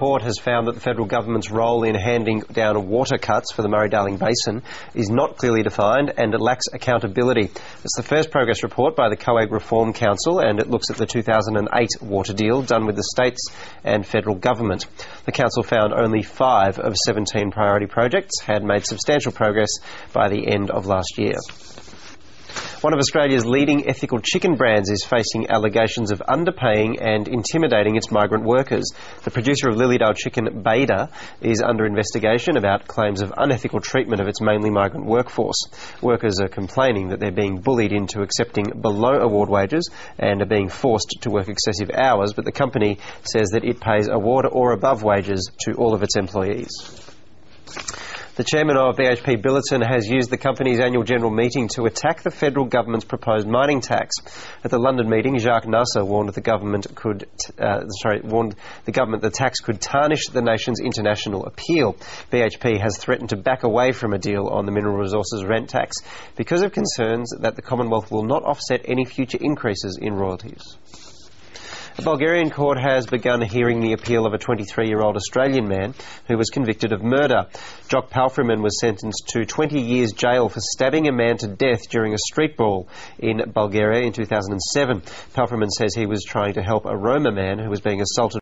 Court has found that the federal government's role in handing down water cuts for the Murray-Darling Basin is not clearly defined and it lacks accountability. It's the first progress report by the COAG Reform Council, and it looks at the 2008 water deal done with the states and federal government. The council found only 5 of 17 priority projects had made substantial progress by the end of last year. One of Australia's leading ethical chicken brands is facing allegations of underpaying and intimidating its migrant workers. The producer of Lilydale Chicken, Baiada, is under investigation about claims of unethical treatment of its mainly migrant workforce. Workers are complaining that they're being bullied into accepting below award wages and are being forced to work excessive hours, but the company says that it pays award or above wages to all of its employees. The chairman of BHP Billiton has used the company's annual general meeting to attack the federal government's proposed mining tax. At the London meeting, Jacques Nasser warned the government the tax could tarnish the nation's international appeal. BHP has threatened to back away from a deal on the mineral resources rent tax because of concerns that the Commonwealth will not offset any future increases in royalties. A Bulgarian court has begun hearing the appeal of a 23-year-old Australian man who was convicted of murder. Jock Palfreman was sentenced to 20 years jail for stabbing a man to death during a street brawl in Bulgaria in 2007. Palfreman says he was trying to help a Roma man who was being assaulted